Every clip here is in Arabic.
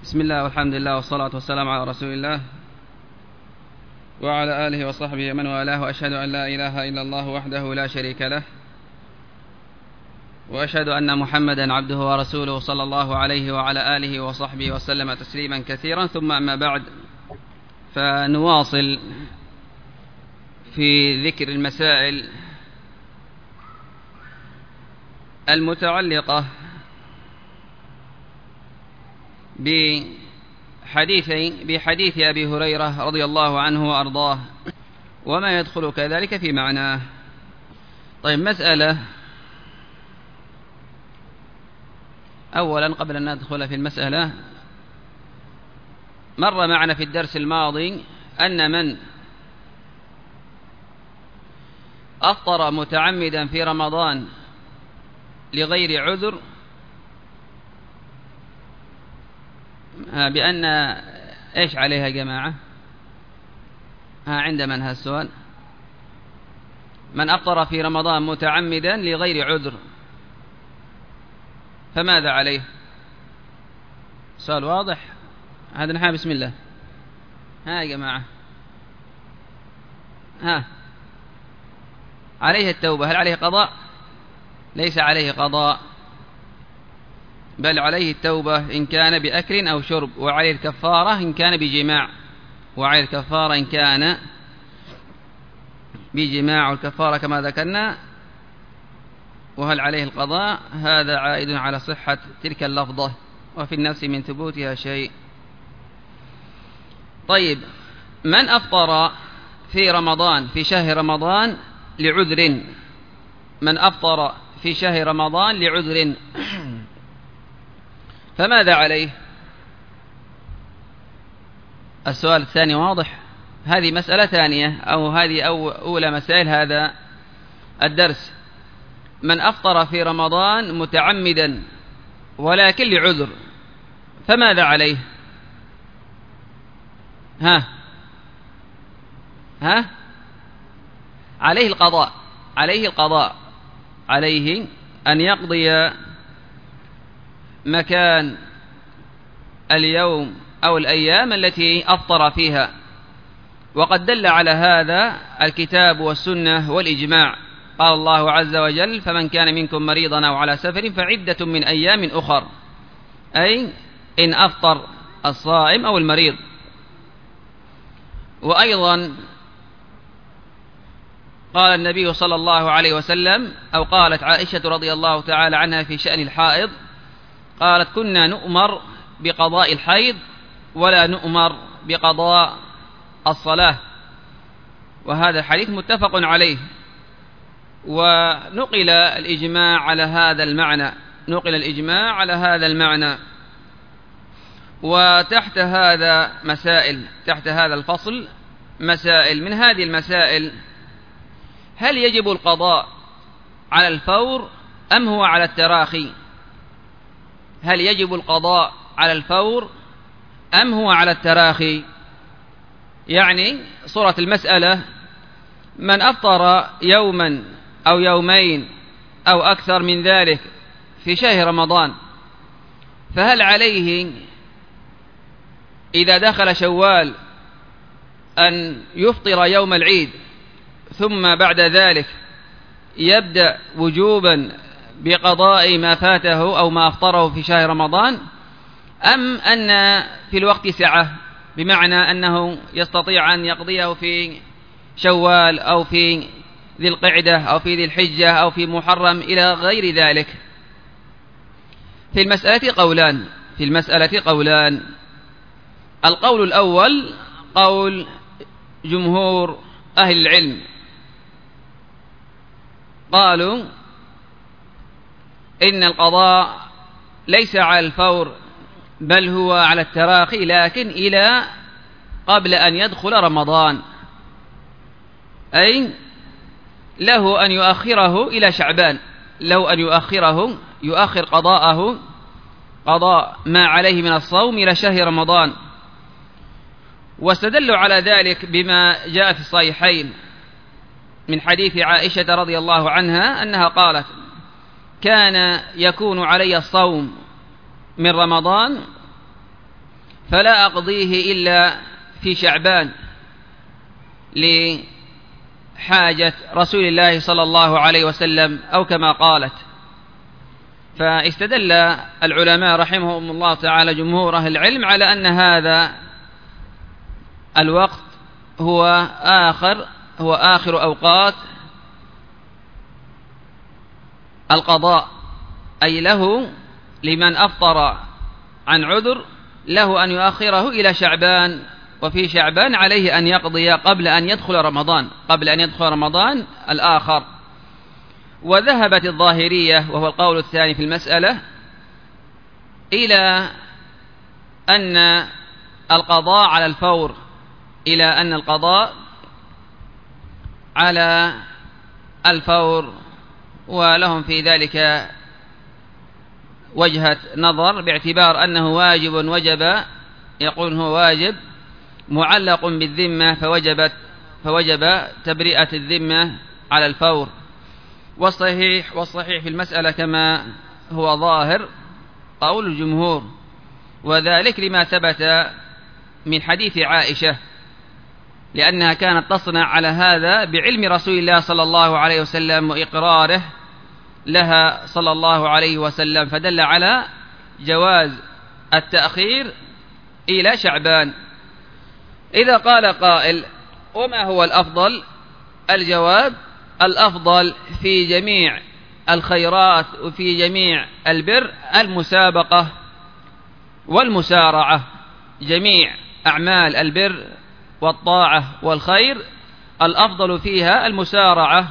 بسم الله والحمد لله والصلاة والسلام على رسول الله وعلى آله وصحبه من والاه، وأشهد أن لا إله إلا الله وحده لا شريك له، وأشهد أن محمدا عبده ورسوله صلى الله عليه وعلى آله وصحبه وسلم تسليما كثيرا. ثم أما بعد، فنواصل في ذكر المسائل المتعلقة بحديث أبي هريرة رضي الله عنه وأرضاه، وما يدخل كذلك في معناه. طيب، مسألة أولا قبل أن ندخل في المسألة، مر معنا في الدرس الماضي أن من أفطر متعمدا في رمضان لغير عذر بأن إيش عليها يا جماعة؟ عند من هالسؤال؟ من أفطر في رمضان متعمدا لغير عذر فماذا عليه؟ سؤال واضح هذا. نحن بسم الله. يا جماعة، عليه التوبة. هل عليه قضاء؟ ليس عليه قضاء، بل عليه التوبة إن كان بأكل أو شرب، وعليه الكفارة إن كان بجماع، وعليه الكفارة إن كان بجماع، والكفارة كما ذكرنا. وهل عليه القضاء؟ هذا عائد على صحة تلك اللفظة، وفي النفس من ثبوتها شيء. طيب، من أفطر في رمضان في شهر رمضان لعذر، من أفطر في شهر رمضان لعذر فماذا عليه؟ السؤال الثاني واضح. هذه مسألة ثانية، أو هذه أولى مسائل هذا الدرس. من أفطر في رمضان متعمدا ولكن لعذر فماذا عليه؟ عليه القضاء. عليه أن يقضي مكان اليوم أو الأيام التي أفطر فيها، وقد دل على هذا الكتاب والسنة والإجماع. قال الله عز وجل: فمن كان منكم مريضا أو على سفر فعدة من أيام أخر، أي إن أفطر الصائم أو المريض. وأيضا قال النبي صلى الله عليه وسلم، أو قالت عائشة رضي الله تعالى عنها في شأن الحائض، قالت: كنا نؤمر بقضاء الحيض ولا نؤمر بقضاء الصلاة. وهذا الحديث متفق عليه، ونقل الإجماع على هذا المعنى. وتحت هذا مسائل، تحت هذا الفصل مسائل. من هذه المسائل: هل يجب القضاء على الفور أم هو على التراخي؟ هل يجب القضاء على الفور أم هو على التراخي؟ يعني صورة المسألة: من أفطر يوما أو يومين أو أكثر من ذلك في شهر رمضان، فهل عليه إذا دخل شوال أن يفطر يوم العيد، ثم بعد ذلك يبدأ وجوبا بقضاء ما فاته أو ما أفطره في شهر رمضان، أم أن في الوقت سعة، بمعنى أنه يستطيع أن يقضيه في شوال أو في ذي القعدة أو في ذي الحجة أو في محرم إلى غير ذلك؟ في المسألة قولان. القول الأول قول جمهور أهل العلم، قالوا إن القضاء ليس على الفور بل هو على التراخي، لكن إلى قبل أن يدخل رمضان، أي له أن يؤخره إلى شعبان، يؤخر قضاء ما عليه من الصوم إلى شهر رمضان. واستدلوا على ذلك بما جاء في الصحيحين من حديث عائشة رضي الله عنها أنها قالت: كان يكون علي الصوم من رمضان فلا أقضيه إلا في شعبان لحاجة رسول الله صلى الله عليه وسلم أو كما قالت. فاستدل العلماء رحمهم الله تعالى جمهور أهل العلم على أن هذا الوقت هو آخر أوقات القضاء، أي له لمن أفطر عن عذر له أن يؤخره إلى شعبان، وفي شعبان عليه أن يقضي قبل أن يدخل رمضان الآخر. وذهبت الظاهرية وهو القول الثاني في المسألة إلى أن القضاء على الفور، ولهم في ذلك وجهة نظر باعتبار أنه يقول هو واجب معلق بالذمة فوجب تبرئة الذمة على الفور. والصحيح في المسألة كما هو ظاهر قول الجمهور، وذلك لما ثبت من حديث عائشة، لأنها كانت تصنع على هذا بعلم رسول الله صلى الله عليه وسلم وإقراره لها صلى الله عليه وسلم، فدل على جواز التأخير إلى شعبان. إذا قال قائل وما هو الأفضل؟ الجواب: الأفضل في جميع الخيرات وفي جميع البر المسابقة والمسارعة، جميع أعمال البر والطاعة والخير الأفضل فيها المسارعة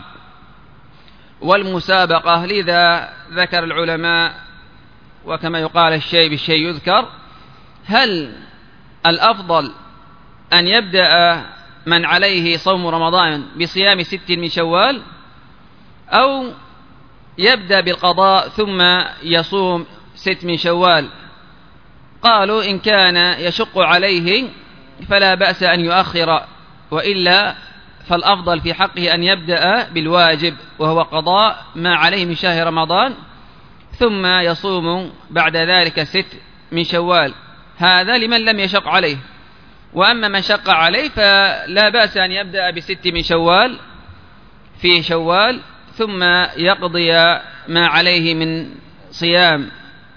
والمسابقة. لذا ذكر العلماء، وكما يقال الشيء بالشيء يذكر، هل الأفضل أن يبدأ من عليه صوم رمضان بصيام 6 من شوال، أو يبدأ بالقضاء ثم يصوم 6 من شوال؟ قالوا إن كان يشق عليه فلا بأس أن يؤخر، وإلا فالأفضل في حقه أن يبدأ بالواجب وهو قضاء ما عليه من شهر رمضان، ثم يصوم بعد ذلك 6 من شوال. هذا لمن لم يشق عليه. وأما من شق عليه فلا بأس أن يبدأ ب6 من شوال في شوال، ثم يقضي ما عليه من صيام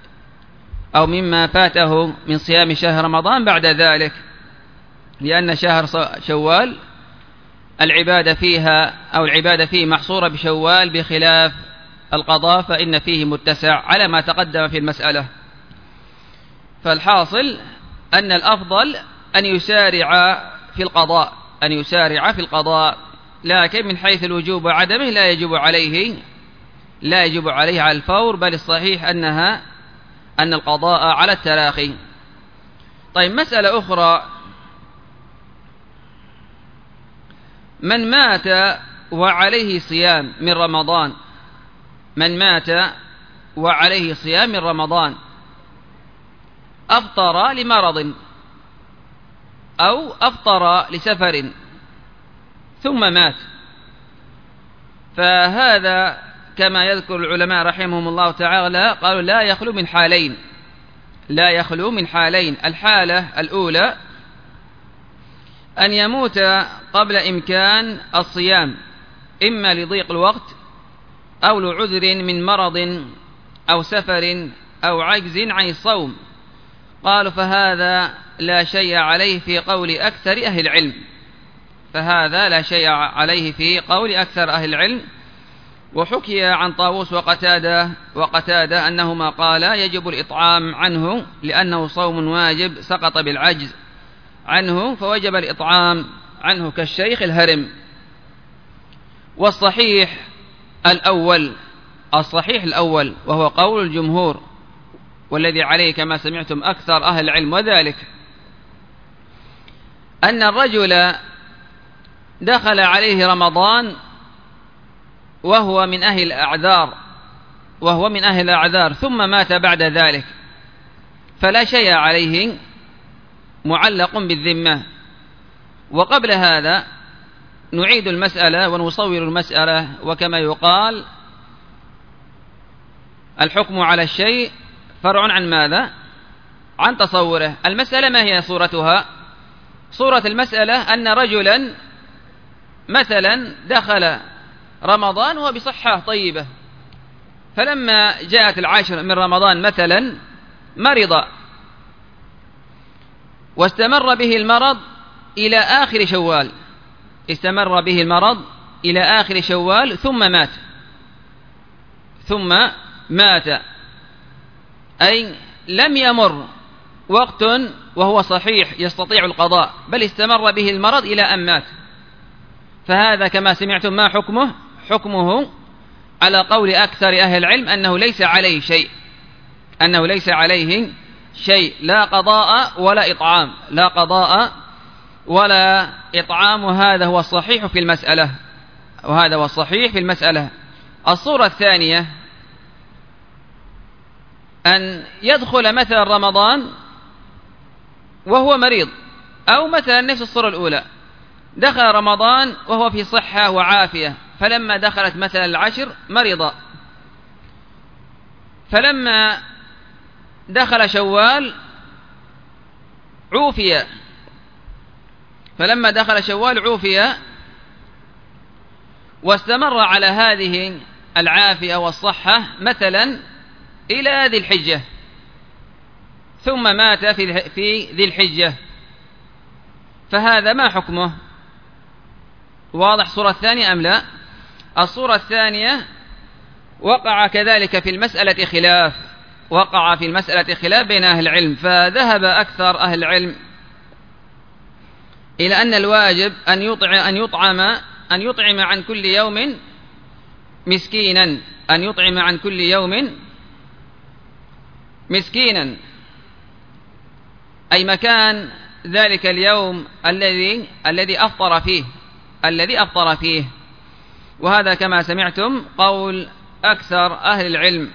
أو مما فاته من صيام شهر رمضان بعد ذلك، لأن شهر شوال العبادة فيه محصورة بشوال، بخلاف القضاء فإن فيه متسع على ما تقدم في المسألة. فالحاصل أن الأفضل أن يسارع في القضاء، لكن من حيث الوجوب وعدمه لا يجب عليه على الفور، بل الصحيح أن القضاء على التراخي. طيب، مسألة أخرى: من مات وعليه صيام من رمضان أفطر لمرض أو أفطر لسفر ثم مات، فهذا كما يذكر العلماء رحمهم الله تعالى قالوا لا يخلو من حالين. الحالة الأولى أن يموت قبل إمكان الصيام، إما لضيق الوقت أو لعذر من مرض أو سفر أو عجز عن الصوم. قالوا فهذا لا شيء عليه في قول أكثر أهل العلم. وحكي عن طاووس وقتادة أنهما قالا يجب الإطعام عنه لأنه صوم واجب سقط بالعجز عنه، فوجب الإطعام عنه كالشيخ الهرم. والصحيح الأول وهو قول الجمهور، والذي عليه كما سمعتم أكثر أهل العلم، وذلك أن الرجل دخل عليه رمضان وهو من أهل الأعذار ثم مات بعد ذلك، فلا شيء عليه معلق بالذمة. وقبل هذا نعيد المسألة ونصور المسألة، وكما يقال الحكم على الشيء فرع عن ماذا؟ عن تصوره. المسألة ما هي صورتها؟ صورة المسألة أن رجلا مثلا دخل رمضان وهو بصحة طيبة، فلما جاءت العاشر من رمضان مثلا مرض، واستمر به المرض إلى آخر شوال، استمر به المرض إلى آخر شوال ثم مات، أي لم يمر وقت وهو صحيح يستطيع القضاء، بل استمر به المرض إلى أن مات. فهذا كما سمعتم ما حكمه؟ حكمه على قول أكثر أهل العلم أنه ليس عليه شيء، أنه ليس عليه شيء، لا قضاء ولا إطعام، لا قضاء ولا إطعام. هذا هو الصحيح في المسألة، وهذا هو الصحيح في المسألة. الصورة الثانية أن يدخل مثلا رمضان وهو مريض، أو مثلا نفس الصورة الأولى، دخل رمضان وهو في صحة وعافية، فلما دخلت مثلا العشر مرض، فلما دخل شوال عوفي، فلما دخل شوال عوفي واستمر على هذه العافية والصحة مثلا إلى ذي الحجة، ثم مات في ذي الحجة، فهذا ما حكمه؟ واضح الصورة الثانية أم لا؟ الصورة الثانية وقع كذلك في المسألة خلاف، وقع في المسألة خلاف بين أهل العلم، فذهب أكثر أهل العلم إلى أن الواجب أن يطعم عن كل يوم مسكينا، أن يطعم عن كل يوم مسكينا، أي مكان ذلك اليوم الذي أفطر فيه، وهذا كما سمعتم قول أكثر أهل العلم.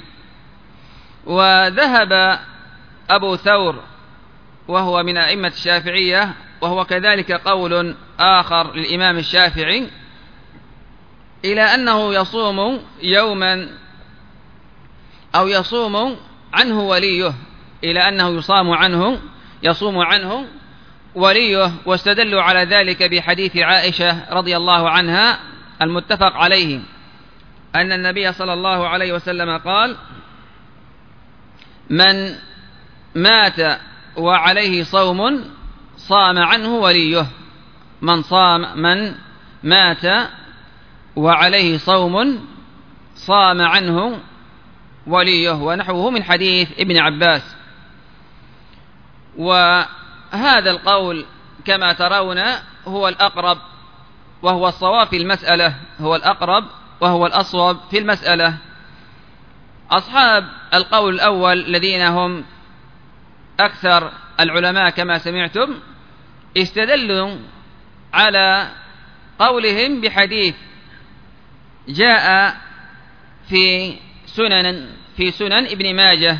وذهب أبو ثور وهو من أئمة الشافعية، وهو كذلك قول آخر للإمام الشافعي، إلى أنه يصوم يوما أو يصوم عنه وليه، إلى أنه يصوم عنه وليه، واستدلوا على ذلك بحديث عائشة رضي الله عنها المتفق عليه، أن النبي صلى الله عليه وسلم قال: من مات وعليه صوم صام عنه وليه، من مات وعليه صوم صام عنه وليه، ونحوه من حديث ابن عباس. وهذا القول كما ترون هو الأقرب وهو الصواب في المسألة، هو الأقرب وهو الأصوب في المسألة. أصحاب القول الأول الذين هم أكثر العلماء كما سمعتم استدلوا على قولهم بحديث جاء في سنن ابن ماجه،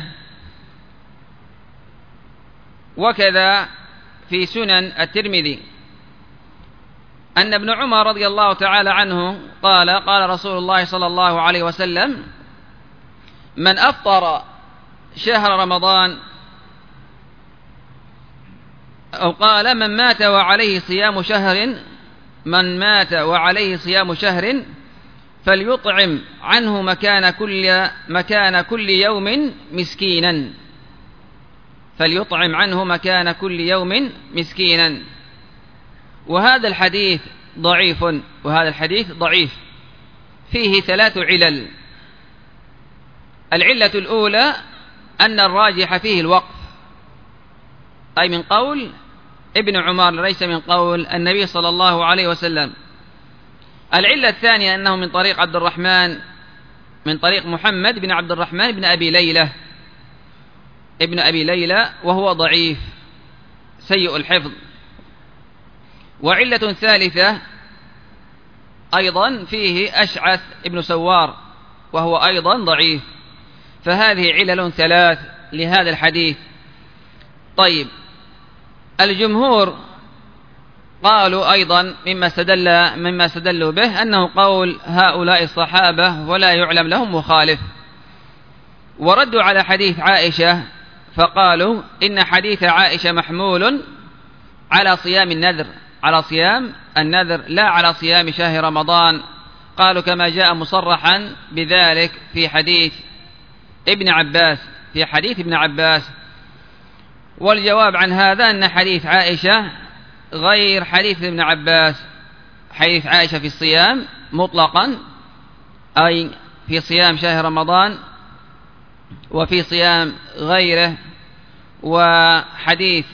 وكذا في سنن الترمذي، أن ابن عمر رضي الله تعالى عنه قال رسول الله صلى الله عليه وسلم: من أفطر شهر رمضان، أو قال: من مات وعليه صيام شهر فليطعم عنه مكان كل يوم مسكينا، فليطعم عنه مكان كل يوم مسكينا. وهذا الحديث ضعيف، فيه 3 علل. العلة الأولى أن الراجح فيه الوقف، أي من قول ابن عمر ليس من قول النبي صلى الله عليه وسلم. العلة الثانية أنه من طريق محمد بن عبد الرحمن بن أبي ليلى وهو ضعيف سيء الحفظ. وعلة ثالثة أيضا فيه أشعث ابن سوار وهو أيضا ضعيف. فهذه علل 3 لهذا الحديث. طيب، الجمهور قالوا أيضا مما استدلوا به أنه قول هؤلاء الصحابة ولا يعلم لهم مخالف، وردوا على حديث عائشة فقالوا إن حديث عائشة محمول على صيام النذر، على صيام النذر لا على صيام شهر رمضان. قالوا كما جاء مصرحا بذلك في حديث ابن عباس، في حديث ابن عباس. والجواب عن هذا أن حديث عائشة غير حديث ابن عباس. حديث عائشة في الصيام مطلقا، أي في صيام شهر رمضان وفي صيام غيره، وحديث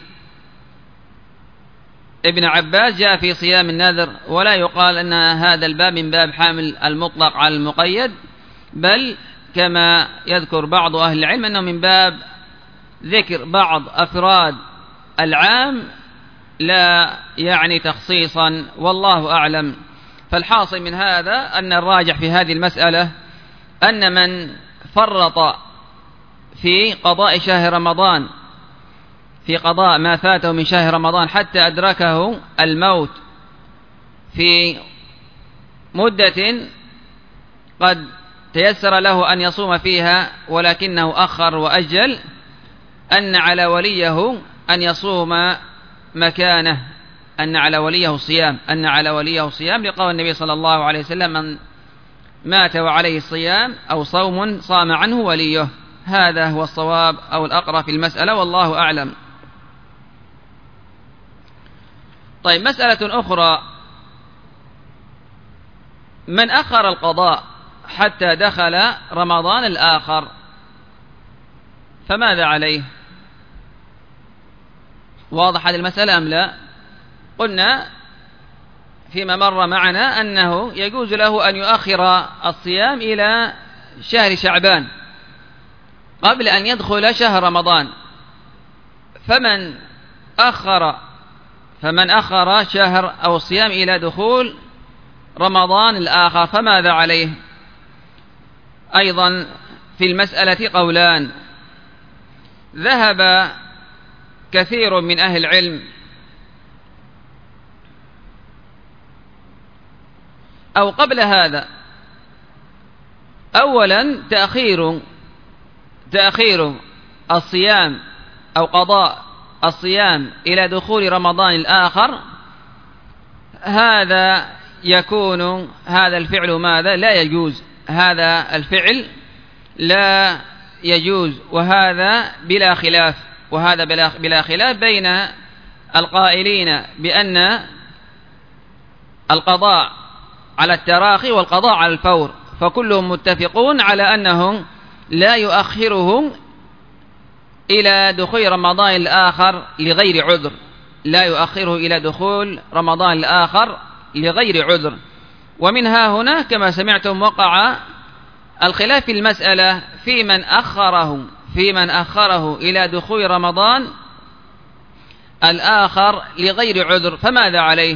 ابن عباس جاء في صيام النذر. ولا يقال أن هذا الباب من باب حامل المطلق على المقيد، بل كما يذكر بعض أهل العلم أنه من باب ذكر بعض أفراد العام لا يعني تخصيصا، والله أعلم. فالحاصل من هذا أن الراجح في هذه المسألة أن من فرط في قضاء شهر رمضان، في قضاء ما فاته من شهر رمضان حتى أدركه الموت في مدة قد تيسر له أن يصوم فيها ولكنه أخر وأجل، أن على وليه أن يصوم مكانه، أن على وليه الصيام، أن على وليه الصيام، لقول النبي صلى الله عليه وسلم: من مات وعليه الصيام أو صوم صام عنه وليه. هذا هو الصواب أو الأقرب في المسألة، والله أعلم. طيب، مسألة أخرى: من أخر القضاء حتى دخل رمضان الآخر فماذا عليه؟ واضح هذه المسألة أم لا؟ قلنا فيما مر معنا أنه يجوز له أن يؤخر الصيام إلى شهر شعبان قبل أن يدخل شهر رمضان. فمن أخر شهر أو الصيام إلى دخول رمضان الآخر فماذا عليه؟ أيضا في المسألة قولان. ذهب كثير من أهل العلم، أو قبل هذا، أولا تأخير الصيام أو قضاء الصيام إلى دخول رمضان الآخر، هذا يكون هذا الفعل ماذا؟ لا يجوز. هذا الفعل لا يجوز، وهذا بلا خلاف، وهذا بلا خلاف بين القائلين بأن القضاء على التراخي والقضاء على الفور، فكلهم متفقون على أنهم لا يؤخرهم إلى دخول رمضان الآخر لغير عذر، لا يؤخره إلى دخول رمضان الآخر لغير عذر. ومنها هنا كما سمعتم وقع الخلاف في المسألة في من أخره إلى دخول رمضان الآخر لغير عذر، فماذا عليه؟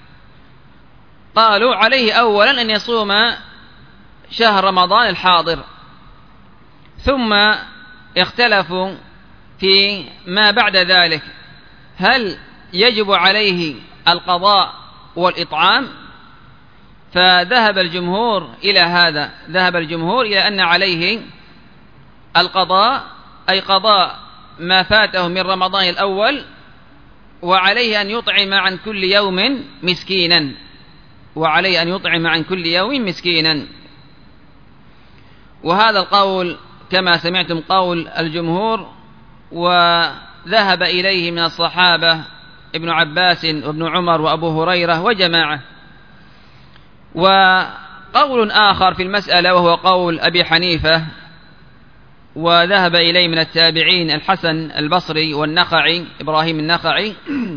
قالوا عليه أولا أن يصوم شهر رمضان الحاضر، ثم اختلفوا في ما بعد ذلك، هل يجب عليه القضاء والإطعام؟ فذهب الجمهور إلى هذا، ذهب الجمهور إلى أن عليه القضاء، أي قضاء ما فاته من رمضان الأول، وعليه أن يطعم عن كل يوم مسكينا، وعليه أن يطعم عن كل يوم مسكينا. وهذا القول كما سمعتم قول الجمهور، وذهب إليه من الصحابة ابن عباس وابن عمر وأبو هريرة وجماعة. وقول آخر في المسألة وهو قول أبي حنيفة، وذهب إليه من التابعين الحسن البصري والنخعي إبراهيم النخعي،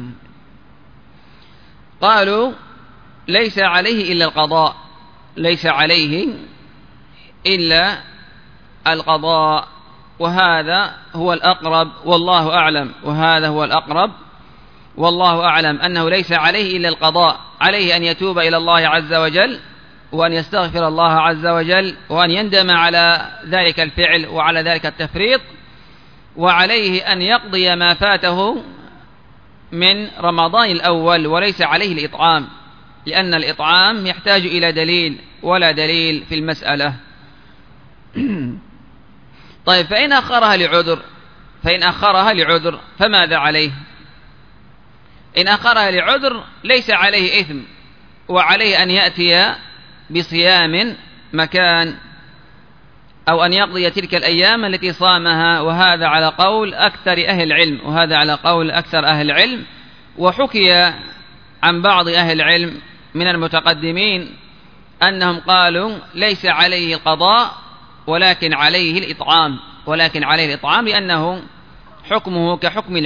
قالوا ليس عليه إلا القضاء، ليس عليه إلا القضاء. وهذا هو الأقرب والله أعلم، وهذا هو الأقرب والله أعلم، أنه ليس عليه إلا القضاء. عليه أن يتوب إلى الله عز وجل، وأن يستغفر الله عز وجل، وأن يندم على ذلك الفعل وعلى ذلك التفريط، وعليه أن يقضي ما فاته من رمضان الأول، وليس عليه الإطعام، لأن الإطعام يحتاج إلى دليل، ولا دليل في المسألة. طيب، فإن أخرها لعذر، فإن أخرها لعذر فماذا عليه؟ إن أخرها لعذر ليس عليه إثم، وعليه أن يأتي بصيام مكان أو أن يقضي تلك الأيام التي صامها، وهذا على قول أكثر أهل العلم. وحكي عن بعض أهل العلم من المتقدمين أنهم قالوا ليس عليه القضاء ولكن عليه الإطعام، لأنه حكمه كحكم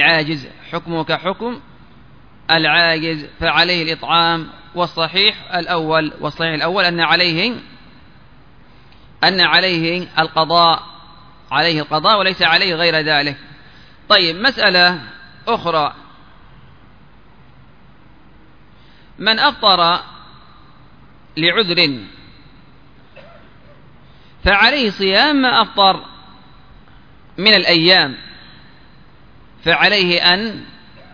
العاجز، فعليه الإطعام. والصحيح الأول أن عليه القضاء وليس عليه غير ذلك. طيب، مسألة أخرى: من أفطر لعذر فعليه صيام ما أفطر من الأيام، فعليه أن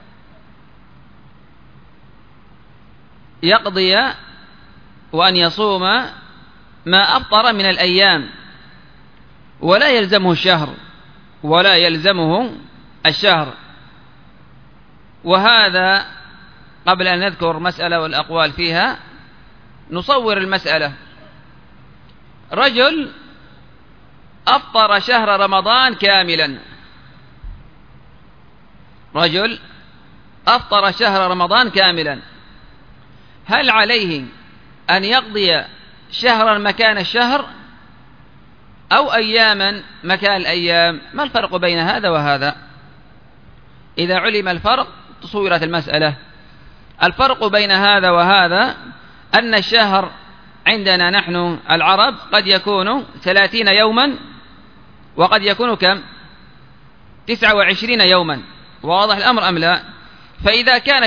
يقضي وأن يصوم ما أفطر من الأيام، ولا يلزمه الشهر. وهذا قبل أن نذكر مسألة والأقوال فيها نصور المسألة. رجل أفطر شهر رمضان كاملا، هل عليه أن يقضي شهرا مكان الشهر أو أياما مكان الأيام؟ ما الفرق بين هذا وهذا؟ إذا علم الفرق تصورت المسألة. الفرق بين هذا وهذا أن الشهر عندنا نحن العرب قد يكون 30 يوما، وقد يكون كم؟ 29 يوما. واضح الأمر أم لا؟ فإذا كان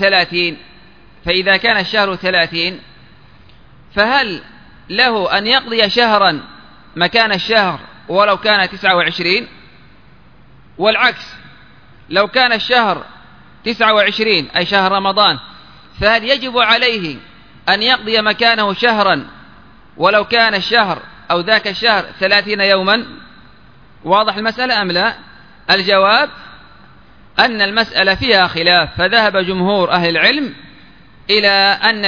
الشهر 30 فهل له أن يقضي شهرا مكان الشهر ولو كان 29؟ والعكس، لو كان الشهر 29 أي شهر رمضان، فهل يجب عليه أن يقضي مكانه شهرا ولو كان الشهر أو ذاك الشهر 30 يوما؟ واضح المسألة أم لا؟ الجواب أن المسألة فيها خلاف، فذهب جمهور أهل العلم إلى أن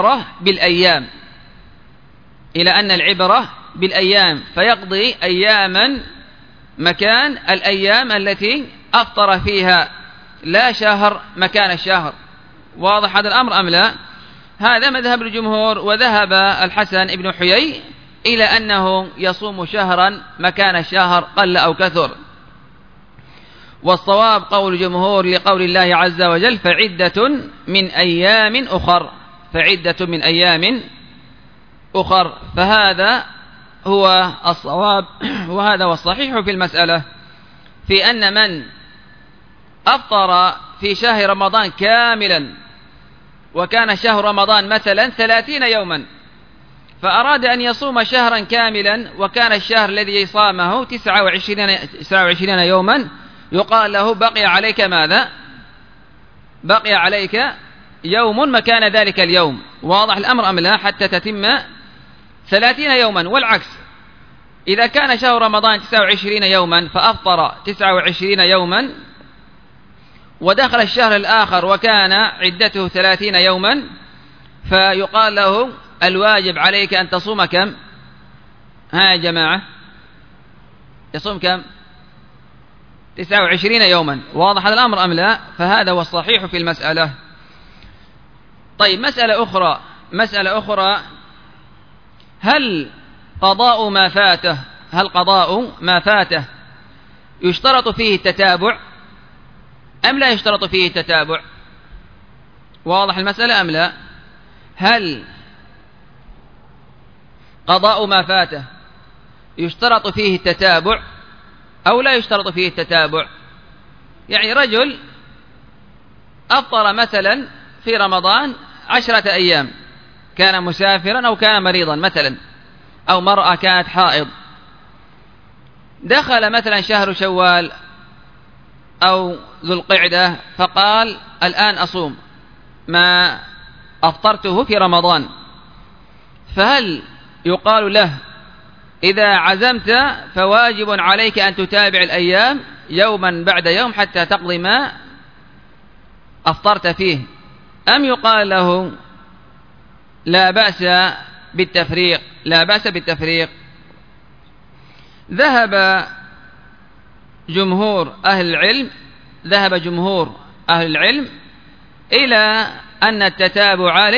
العبرة بالأيام، فيقضي أياما مكان الأيام التي أفطر فيها، لا شهر مكان الشهر. واضح هذا الأمر أم لا؟ هذا مذهب الجمهور. وذهب الحسن بن حيي إلى أنه يصوم شهرا مكان الشهر قل أو كثر. والصواب قول الجمهور لقول الله عز وجل: فعدة من أيام أخر. فهذا هو الصواب، وهذا هو الصحيح في المسألة، في أن من أفطر في شهر رمضان كاملا وكان شهر رمضان مثلا 30 يوما، فأراد أن يصوم شهرا كاملا وكان الشهر الذي صامه 29 يوما، يقال له: بقي عليك ماذا؟ بقي عليك يوم مكان ذلك اليوم. واضح الأمر أم لا؟ حتى تتم 30 يوما. والعكس، إذا كان شهر رمضان 29 يوما فأفطر 29 يوما، ودخل الشهر الآخر وكان عدته 30 يوما، فيقال له: الواجب عليك أن تصوم كم؟ ها يا جماعة، يصوم كم؟ 29 يوما. واضح هذا الأمر أم لا؟ فهذا هو الصحيح في المسألة. طيب، مسألة أخرى: هل قضاء ما فاته يشترط فيه التتابع أم لا يشترط فيه التتابع؟ واضح المسألة أم لا؟ هل قضاء ما فاته يشترط فيه التتابع أو لا يشترط فيه التتابع؟ يعني رجل أفطر مثلا في رمضان 10 أيام، كان مسافرا أو كان مريضا مثلا، أو مرأة كانت حائض، دخل مثلا شهر شوال أو ذو القعدة، فقال: الآن أصوم ما أفطرته في رمضان. فهل يقال له: إذا عزمت فواجب عليك أن تتابع الأيام يوما بعد يوم حتى تقضي ما أفطرت فيه، أم يقال له لا بأس بالتفريق؟ لا بأس بالتفريق. ذهب جمهور أهل العلم إلى أن التتابع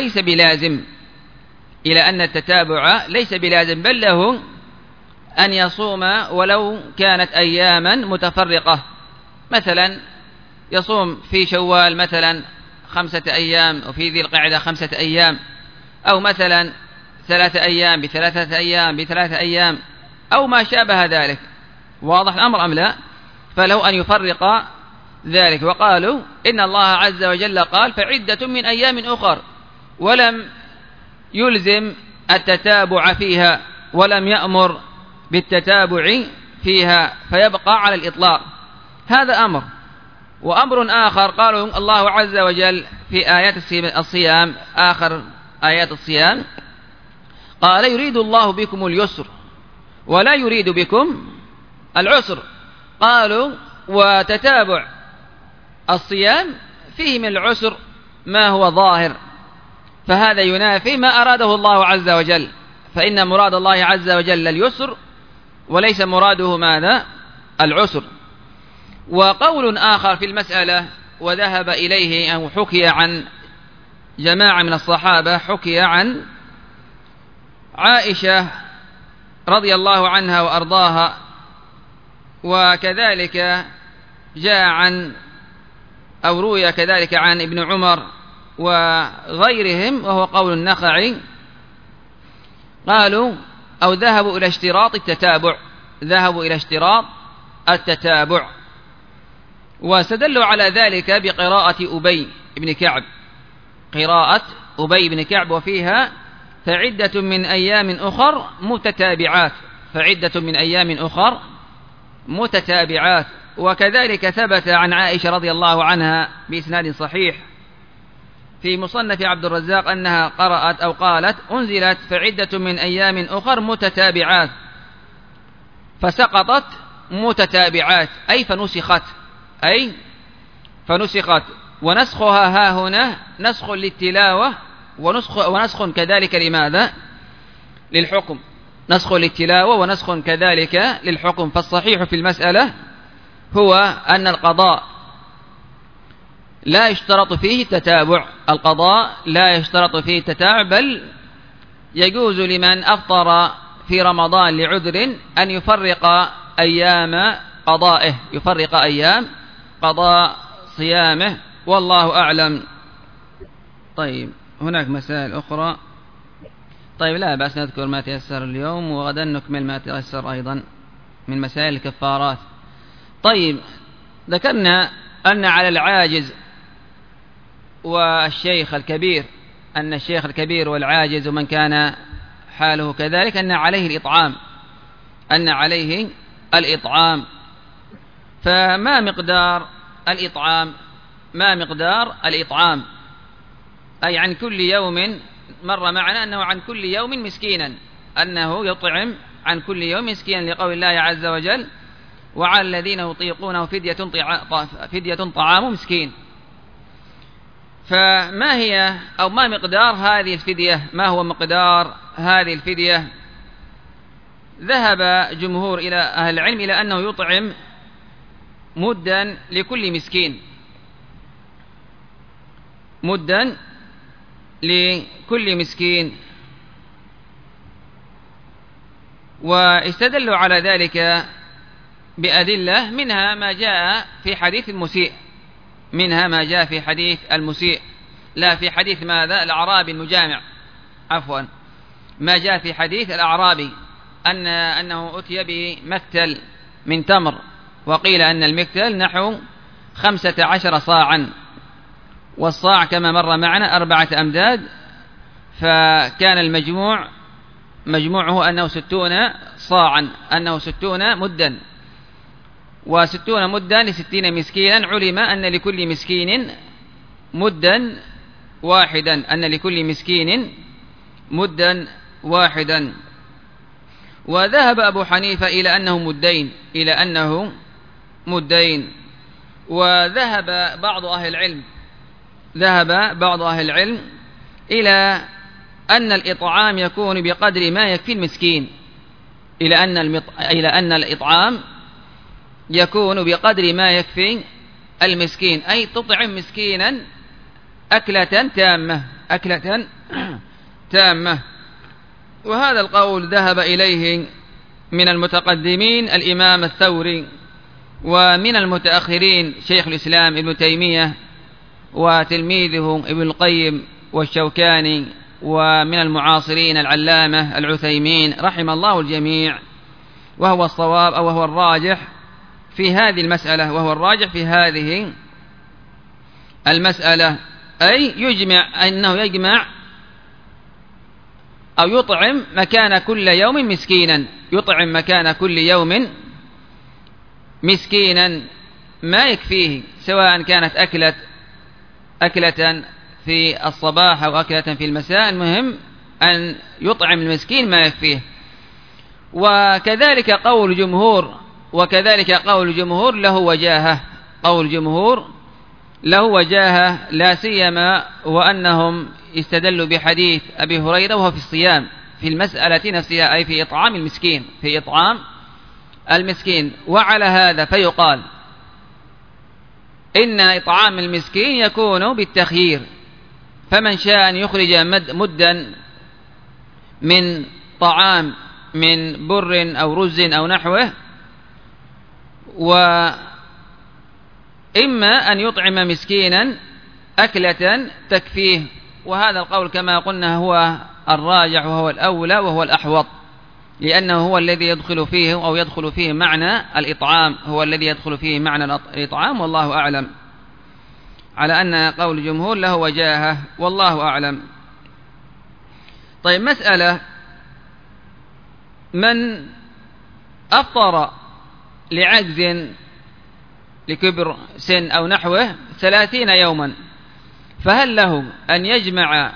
ليس بلازم، بل له أن يصوم ولو كانت أياما متفرقة، مثلا يصوم في شوال مثلا 5 أيام، وفي ذي القعدة 5 أيام، أو مثلا 3 أيام ب3 أيام ب3 أيام، أو ما شابه ذلك. واضح الأمر أم لا؟ فله أن يفرق ذلك. وقالوا إن الله عز وجل قال فعدة من أيام أخر، ولم يلزم التتابع فيها، ولم يأمر بالتتابع فيها، فيبقى على الإطلاق. هذا أمر. وأمر آخر، قالوا الله عز وجل في آيات الصيام، آخر آيات الصيام، قال يريد الله بكم اليسر ولا يريد بكم العسر. قالوا وتتابع الصيام فيه من العسر ما هو ظاهر، فهذا ينافي ما أراده الله عز وجل، فإن مراد الله عز وجل اليسر وليس مراده ماذا؟ العسر. وقول آخر في المسألة، وذهب إليه أو حكي عن جماعة من الصحابة، حكي عن عائشة رضي الله عنها وأرضاها، وكذلك جاء عن أو روي كذلك عن ابن عمر وغيرهم، وهو قول النخعي، قالوا أو ذهبوا إلى اشتراط التتابع، واستدلوا على ذلك بقراءة أبي بن كعب، وفيها فعدة من أيام أخر متتابعات. وكذلك ثبت عن عائشة رضي الله عنها بإسناد صحيح في مصنف عبد الرزاق أنها قرأت أو قالت أنزلت فعدة من أيام أخر متتابعات، فسقطت متتابعات أي فنسخت. ونسخها ها هنا نسخ للتلاوة ونسخ كذلك لماذا؟ للحكم. نسخ للتلاوة ونسخ كذلك للحكم. فالصحيح في المسألة هو أن القضاء لا يشترط فيه التتابع، بل يجوز لمن أفطر في رمضان لعذر أن يفرق أيام قضاء صيامه، والله أعلم. طيب، هناك مسائل أخرى. طيب، لا بأس نذكر ما تيسر اليوم، وغدا نكمل ما تيسر أيضا من مسائل الكفارات. طيب، ذكرنا أن على العاجز والشيخ الكبير، أن الشيخ الكبير والعاجز ومن كان حاله كذلك أن عليه الإطعام. فما مقدار الإطعام؟ أي عن كل يوم، مر معنا أنه عن كل يوم مسكينا، أنه يطعم عن كل يوم مسكينا، لقول الله عز وجل وعلى الذين يطيقونه فدية طعام مسكين. فما هي أو ما مقدار هذه الفدية؟ ما هو مقدار هذه الفدية؟ ذهب جمهور إلى أهل العلم إلى أنه يطعم مدا لكل مسكين، واستدلوا على ذلك بأدلة، منها ما جاء في حديث المسيء، لا في حديث ماذا؟ الأعرابي المجامع، عفوا، ما جاء في حديث الأعرابي أنه أتي بمكتل من تمر، وقيل أن المكتل نحو 15 صاعا، والصاع كما مر معنا 4 أمداد، فكان مجموعه أنه 60 صاعا، أنه 60 مدا، و60 مدا ل60 مسكينا. علم أن لكل مسكين مدا واحدا. وذهب أبو حنيفة إلى أنه مدين. وذهب بعض أهل العلم إلى أن الإطعام يكون بقدر ما يكفي المسكين، إلى أن الإطعام يكون بقدر ما يكفي المسكين، أي تطعم مسكينا أكلة تامة. وهذا القول ذهب إليه من المتقدمين الإمام الثوري، ومن المتأخرين شيخ الإسلام ابن تيمية وتلميذه ابن القيم والشوكاني، ومن المعاصرين العلامة العثيمين رحم الله الجميع. وهو الصواب أو وهو الراجح في هذه المسألة، أي أنه يجمع أو يطعم مكان كل يوم مسكينا ما يكفيه، سواء كانت أكلة في الصباح أو أكلة في المساء، المهم أن يطعم المسكين ما يكفيه. وكذلك قول الجمهور له وجاهة، لا سيما وأنهم استدلوا بحديث أبي هريرة وهو في الصيام في المسألة نفسها، أي في إطعام المسكين. وعلى هذا فيقال إن إطعام المسكين يكون بالتخيير، فمن شاء أن يخرج مدا من طعام من بر أو رز أو نحوه، وإما أن يطعم مسكينا أكلة تكفيه. وهذا القول كما قلنا هو الراجح وهو الأولى وهو الأحوط، لأنه هو الذي يدخل فيه معنى الإطعام، والله أعلم، على أن قول الجمهور له وجاهة والله أعلم. طيب، مسألة: من أفطر لعجز لكبر سن أو نحوه 30 يوما، فهل له أن يجمع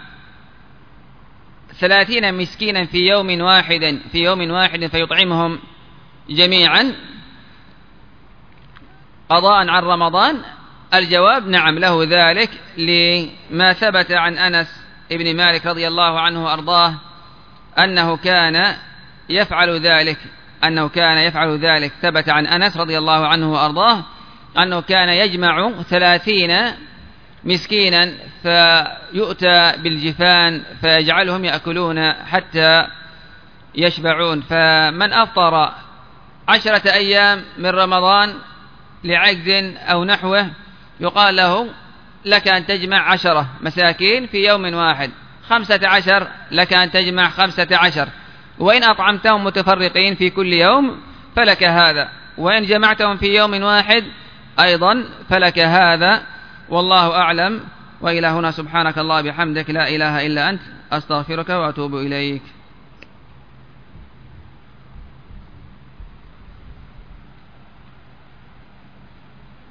30 مسكينا في يوم واحد فيطعمهم جميعا قضاء عن رمضان؟ الجواب: نعم، له ذلك، لما ثبت عن أنس ابن مالك رضي الله عنه وأرضاه أنه كان يفعل ذلك. ثبت عن أنس رضي الله عنه وأرضاه أنه كان يجمع 30 مسكينا فيؤتى بالجفان فيجعلهم يأكلون حتى يشبعون. فمن أفطر 10 أيام من رمضان لعجز أو نحوه يقال له: لك أن تجمع 10 مساكين في يوم واحد، 15 لك أن تجمع 15، وإن أطعمتهم متفرقين في كل يوم فلك هذا، وإن جمعتهم في يوم واحد أيضا فلك هذا، والله أعلم. وإلى هنا، سبحانك الله بحمدك، لا إله إلا أنت، أستغفرك وأتوب إليك.